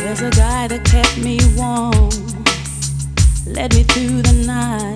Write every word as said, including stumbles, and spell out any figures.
There's a guy that kept me warm, led me through the night.